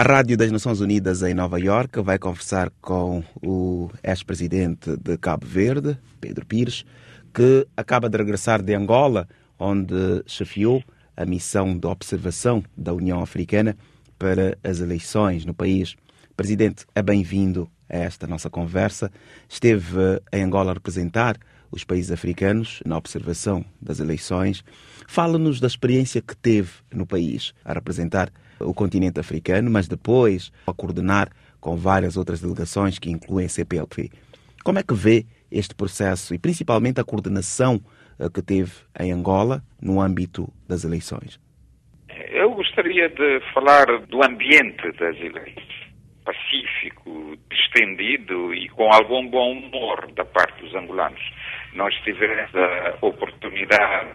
A Rádio das Nações Unidas em Nova Iorque vai conversar com o ex-presidente de Cabo Verde, Pedro Pires, que acaba de regressar de Angola, onde chefiou a missão de observação da União Africana para as eleições no país. Presidente, é bem-vindo a esta nossa conversa. Esteve em Angola a representar os países africanos na observação das eleições. Fala-nos da experiência que teve no país a representar o continente africano, mas depois a coordenar com várias outras delegações que incluem a CPLP. Como é que vê este processo e principalmente a coordenação que teve em Angola no âmbito das eleições? Eu gostaria de falar do ambiente das eleições. Pacífico, distendido e com algum bom humor da parte dos angolanos. Nós tivemos a oportunidade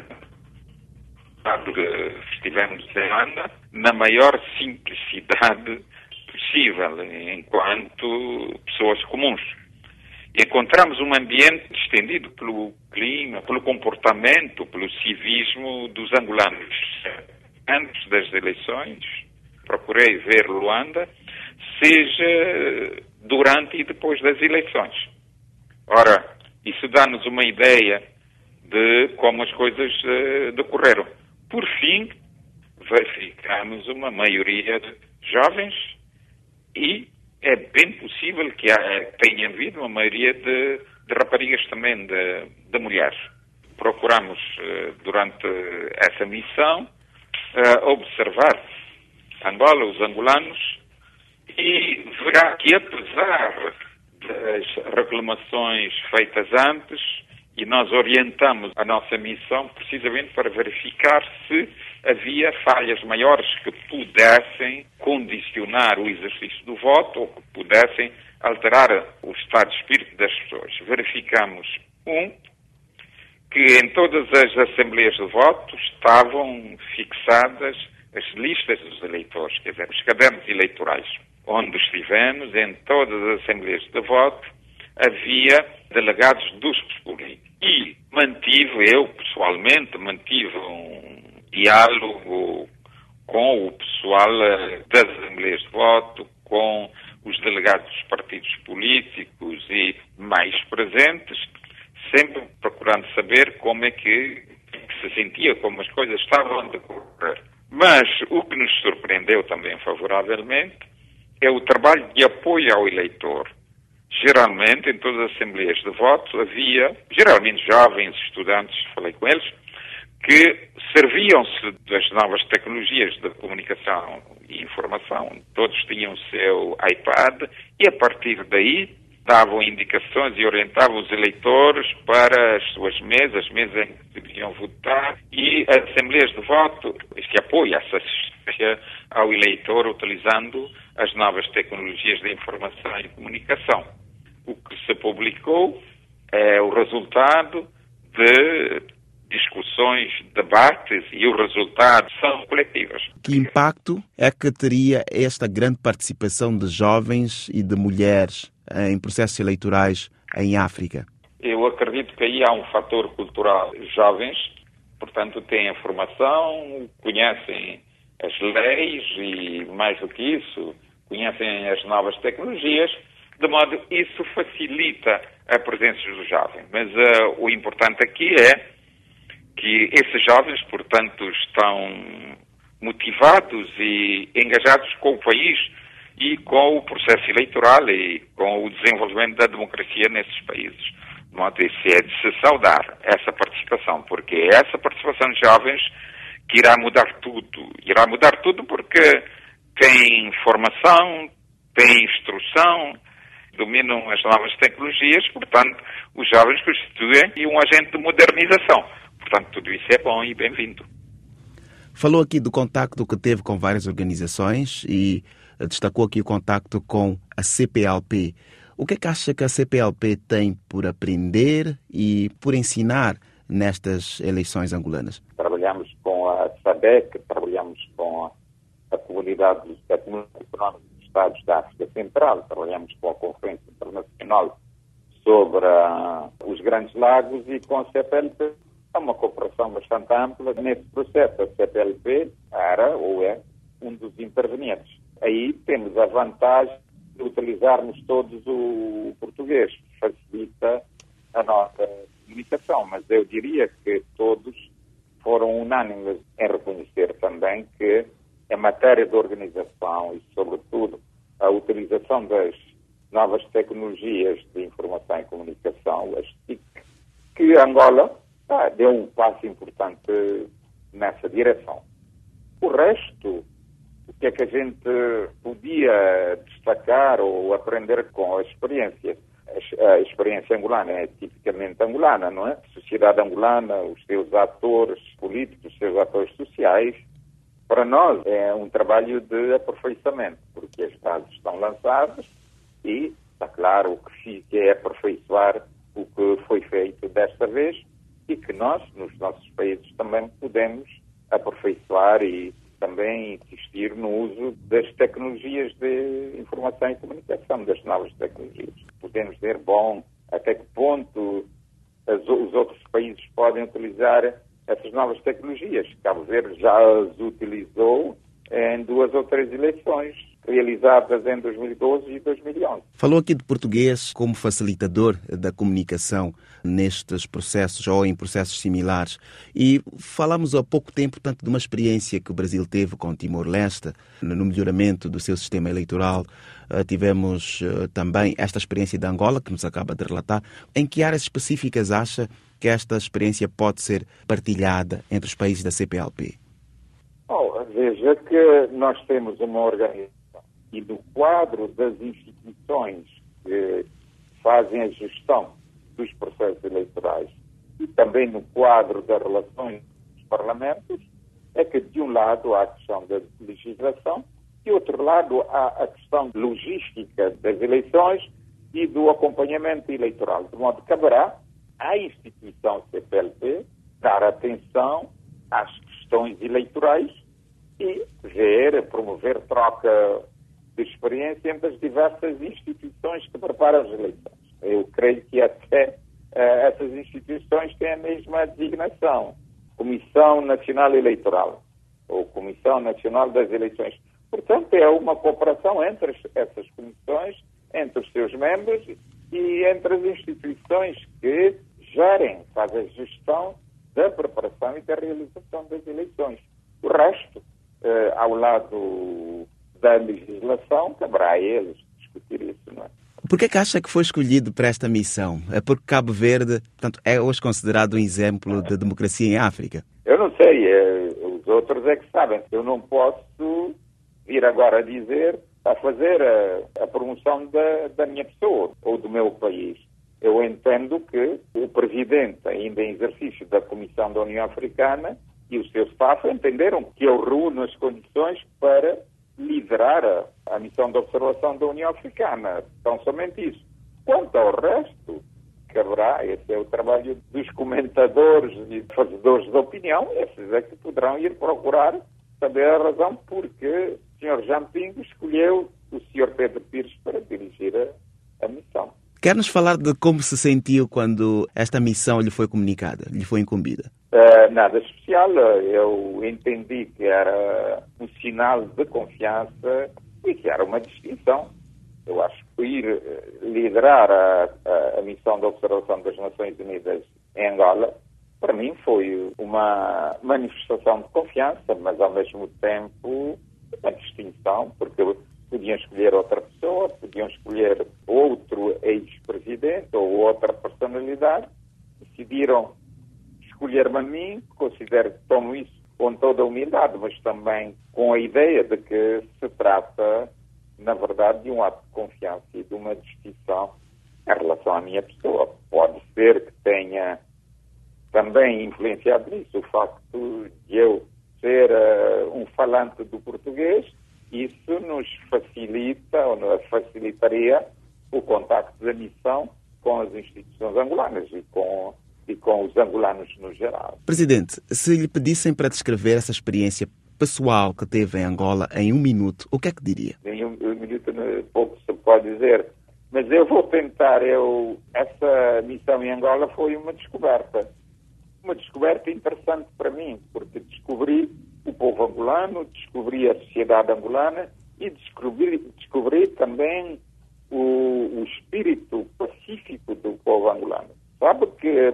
estivemos em Luanda na maior simplicidade possível, enquanto pessoas comuns. Encontramos um ambiente distendido pelo clima, pelo comportamento, pelo civismo dos angolanos. Antes das eleições, procurei ver Luanda, seja durante e depois das eleições. Ora, isso dá-nos uma ideia de como as coisas decorreram. Por fim, verificamos uma maioria de jovens e é bem possível que tenha havido uma maioria de raparigas também, de mulheres. Procuramos, durante essa missão, observar Angola, os angolanos, e verá que apesar das reclamações feitas antes, e nós orientamos a nossa missão precisamente para verificar se havia falhas maiores que pudessem condicionar o exercício do voto ou que pudessem alterar o estado de espírito das pessoas. Verificamos, que em todas as assembleias de voto estavam fixadas as listas dos eleitores, quer dizer, os cadernos eleitorais. Onde estivemos, em todas as assembleias de voto, havia delegados dos políticos. E eu pessoalmente, mantive um diálogo com o pessoal das assembleias de voto, com os delegados dos partidos políticos e mais presentes, sempre procurando saber como é que se sentia, como as coisas estavam a decorrer. Mas o que nos surpreendeu também favoravelmente é o trabalho de apoio ao eleitor. Geralmente, em todas as assembleias de voto, havia, geralmente jovens estudantes, falei com eles, que serviam-se das novas tecnologias de comunicação e informação. Todos tinham o seu iPad e, a partir daí, davam indicações e orientavam os eleitores para as suas mesas em que deviam votar, e as assembleias de voto, este apoio, essa assistência ao eleitor utilizando as novas tecnologias de informação e comunicação. O que se publicou é o resultado de discussões, debates, e os resultados são coletivos. Que impacto é que teria esta grande participação de jovens e de mulheres em processos eleitorais em África? Eu acredito que aí há um fator cultural. Jovens, portanto, têm a formação, conhecem as leis e, mais do que isso, conhecem as novas tecnologias, de modo que isso facilita a presença dos jovens. Mas o importante aqui é que esses jovens, portanto, estão motivados e engajados com o país e com o processo eleitoral e com o desenvolvimento da democracia nesses países. De modo que isso é de se saudar, essa participação, porque é essa participação de jovens que irá mudar tudo. Irá mudar tudo porque tem formação, tem instrução, dominam as novas tecnologias, portanto, os jovens constituem um agente de modernização. Portanto, tudo isso é bom e bem-vindo. Falou aqui do contacto que teve com várias organizações e destacou aqui o contacto com a CPLP. O que é que acha que a CPLP tem por aprender e por ensinar nestas eleições angolanas? Trabalhamos com a SADC, trabalhamos com a Comunidade Económica dos Estados da África Central, trabalhamos com a Conferência Internacional sobre os Grandes Lagos e com a CPLP. Há uma cooperação bastante ampla nesse processo. A CPLP era ou é um dos intervenientes. Aí temos a vantagem de utilizarmos todos o português, que facilita a nossa comunicação, mas eu diria que todos foram unânimes em reconhecer também que em matéria de organização e, sobretudo, a utilização das novas tecnologias de informação e comunicação, as TIC, que Angola deu um passo importante nessa direção. O resto, o que é que a gente podia destacar ou aprender com a experiência? A experiência angolana é tipicamente angolana, não é? A sociedade angolana, os seus atores políticos, os seus atores sociais, para nós é um trabalho de aperfeiçoamento, porque as bases estão lançadas e está claro o que fica é aperfeiçoar o que foi feito desta vez e que nós, nos nossos países, também podemos aperfeiçoar e também insistir no uso das tecnologias de informação e comunicação, das novas tecnologias. Podemos dizer, bom, até que ponto os outros países podem utilizar essas novas tecnologias. Cabo Verde já as utilizou em 2 ou 3 eleições realizadas em 2012 e 2011. Falou aqui de português como facilitador da comunicação nestes processos ou em processos similares. E falamos há pouco tempo, portanto, de uma experiência que o Brasil teve com Timor-Leste no melhoramento do seu sistema eleitoral. Tivemos também esta experiência de Angola, que nos acaba de relatar. Em que áreas específicas acha que esta experiência pode ser partilhada entre os países da CPLP? Veja que nós temos uma organização e no quadro das instituições que fazem a gestão dos processos eleitorais e também no quadro das relações dos parlamentos, é que de um lado há a questão da legislação e do outro lado há a questão logística das eleições e do acompanhamento eleitoral. De modo que caberá à instituição CPLP dar atenção às questões eleitorais e promover troca de experiência entre as diversas instituições que preparam as eleições. Eu creio que até essas instituições têm a mesma designação, Comissão Nacional Eleitoral, ou Comissão Nacional das Eleições. Portanto, é uma cooperação entre essas comissões, entre os seus membros e entre as instituições que fazem a gestão da preparação e da realização das eleições. O resto, ao lado da legislação, caberá a eles discutir isso, não é? Por que acha que foi escolhido para esta missão? É porque Cabo Verde, portanto, é hoje considerado um exemplo de democracia em África? Eu não sei, os outros é que sabem. Eu não posso vir agora a fazer a promoção da minha pessoa ou do meu país. Eu entendo que o Presidente, ainda em exercício da Comissão da União Africana, e o seu staff entenderam que eu reúno as condições para liderar a missão de observação da União Africana. Então, somente isso. Quanto ao resto, caberá, esse é o trabalho dos comentadores e fazedores de opinião, esses é que poderão ir procurar saber a razão porque o Sr. Jean Pingo escolheu o Sr. Pedro Pires para dirigir a missão. Quer-nos falar de como se sentiu quando esta missão lhe foi comunicada, lhe foi incumbida? Nada especial. Eu entendi que era um sinal de confiança e que era uma distinção. Eu acho que ir liderar a missão de observação das Nações Unidas em Angola, para mim foi uma manifestação de confiança, mas ao mesmo tempo uma distinção, porque podiam escolher outra pessoa, podiam escolher outro ex-presidente ou outra personalidade. Decidiram escolher-me a mim, considero que tomo isso com toda a humildade, mas também com a ideia de que se trata, na verdade, de um ato de confiança e de uma distinção em relação à minha pessoa. Pode ser que tenha também influenciado nisso o facto de eu ser um falante do português. Isso nos facilita ou nos facilitaria o contacto da missão com as instituições angolanas e com os angolanos no geral. Presidente, se lhe pedissem para descrever essa experiência pessoal que teve em Angola em 1 minuto, o que é que diria? Em 1 minuto pouco se pode dizer, mas eu vou tentar. Essa missão em Angola foi uma descoberta interessante para mim, porque descobri o povo angolano, descobri a sociedade angolana e descobrir também o espírito pacífico do povo angolano. Sabe que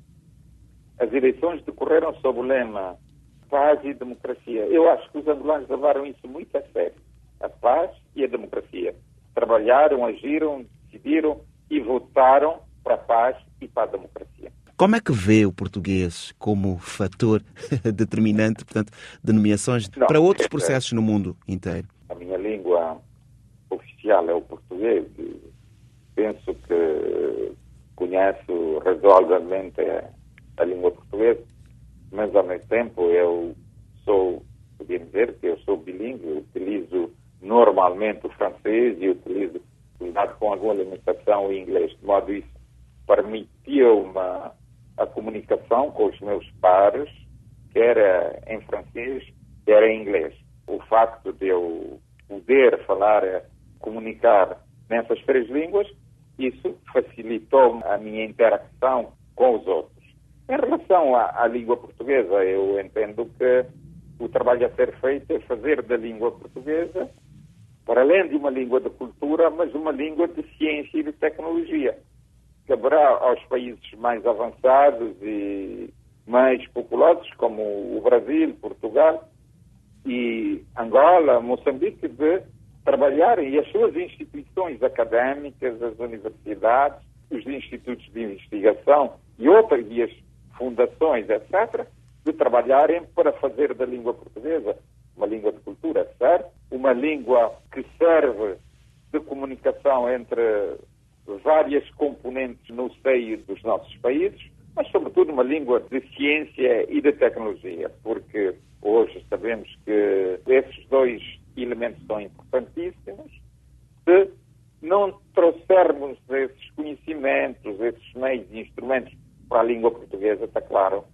as eleições decorreram sob o lema paz e democracia. Eu acho que os angolanos levaram isso muito a sério. A paz e a democracia. Trabalharam, agiram, decidiram e votaram para a paz e para a democracia. Como é que vê o português como fator determinante, portanto, de nomeações para outros processos no mundo inteiro? A minha língua oficial é o português e penso que conheço razoavelmente a língua portuguesa, mas ao mesmo tempo podia dizer que eu sou bilíngue, eu utilizo normalmente o francês e utilizo, cuidado com alguma limitação, o inglês, de modo isso permitiu-me a comunicação com os meus pares, quer em francês, quer em inglês. O facto de eu poder falar, comunicar nessas três línguas, isso facilitou a minha interação com os outros. Em relação à língua portuguesa, eu entendo que o trabalho a ser feito é fazer da língua portuguesa, para além de uma língua de cultura, mas uma língua de ciência e de tecnologia. Caberá aos países mais avançados e mais populosos, como o Brasil, Portugal e Angola, Moçambique, de trabalharem, e as suas instituições académicas, as universidades, os institutos de investigação e outras, e as fundações, etc., de trabalharem para fazer da língua portuguesa uma língua de cultura, certo? Uma língua que serve de comunicação entre várias componentes no seio dos nossos países, mas sobretudo uma língua de ciência e de tecnologia, porque hoje sabemos que esses dois elementos são importantíssimos. Se não trouxermos esses conhecimentos, esses meios e instrumentos para a língua portuguesa, está claro,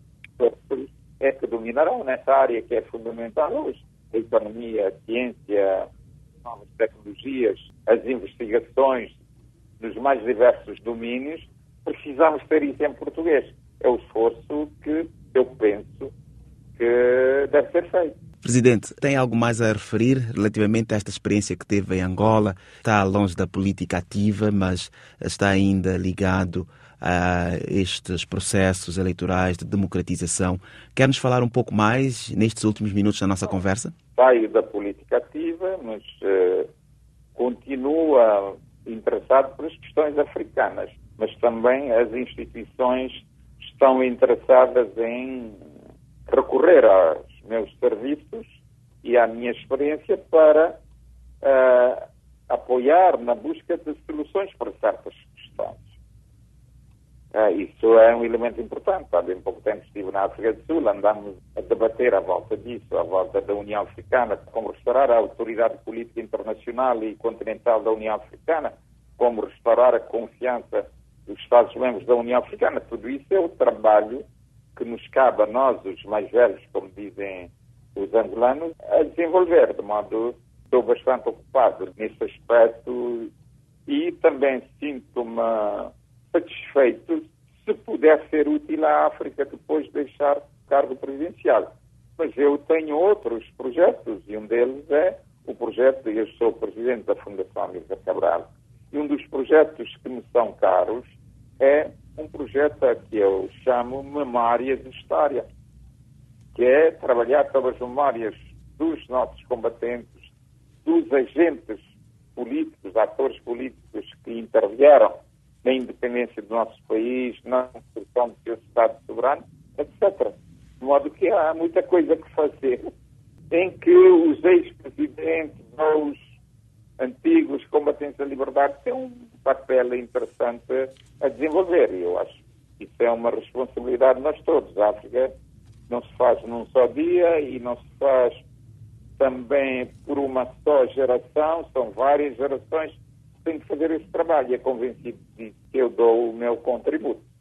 é que dominarão nessa área que é fundamental hoje. A economia, a ciência, as tecnologias, as investigações nos mais diversos domínios, precisamos ter isso em português. É o esforço que eu penso que deve ser feito. Presidente, tem algo mais a referir relativamente a esta experiência que teve em Angola? Está longe da política ativa, mas está ainda ligado a estes processos eleitorais de democratização. Quer-nos falar um pouco mais nestes últimos minutos da nossa conversa? Saio da política ativa, mas continua interessado pelas questões africanas, mas também as instituições estão interessadas em recorrer aos meus serviços e à minha experiência para apoiar na busca de soluções para certas questões. Isso é um elemento importante. Há bem pouco tempo estive na África do Sul, andamos a debater à volta disso, à volta da União Africana, como restaurar a autoridade política internacional e continental da União Africana, como restaurar a confiança dos Estados-membros da União Africana. Tudo isso é o trabalho que nos cabe a nós, os mais velhos, como dizem os angolanos, a desenvolver, de modo que estou bastante ocupado nesse aspecto e também sinto-me satisfeito se puder ser útil à África depois de deixar o cargo presidencial. Mas eu tenho outros projetos e um deles é o projeto, eu sou presidente da Fundação Amílcar Cabral, e um dos projetos que me são caros é um projeto que eu chamo Memórias de História, que é trabalhar pelas memórias dos nossos combatentes, dos agentes políticos, atores políticos que intervieram na independência do nosso país, na construção do seu Estado soberano, etc. De modo que há muita coisa que fazer em que os ex-presidentes ou os antigos combatentes da liberdade têm um papel interessante a desenvolver. E eu acho que isso é uma responsabilidade de nós todos. A África não se faz num só dia e não se faz também por uma só geração, são várias gerações que têm que fazer esse trabalho. E é convencido disso que eu dou o meu contributo.